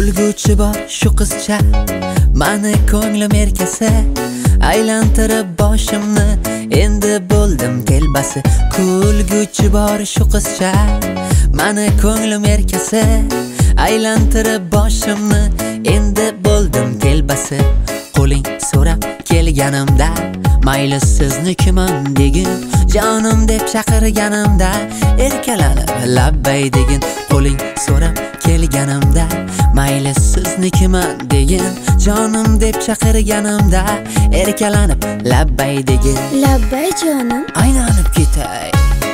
kulguchi bor shu qizcha, mani ko'nglim erkasi, aylantirib boshimni, endi bo'ldim telbasi. Kulguchi bor shu qizcha, mani ko'nglim erkasi, aylantirib boshimni, endi bo'ldim telbasi. Qo'ling so'rab kelganimda, mayli siznikiman degin, jonim deb chaqirganimda, erkalanib labbay degin. Qo'ling so'rab kelganimda, mayli siznikiman degin, jonim deb chaqirganimda, erkalanib labbay degin. Labbay jonim, Aylanib ketay.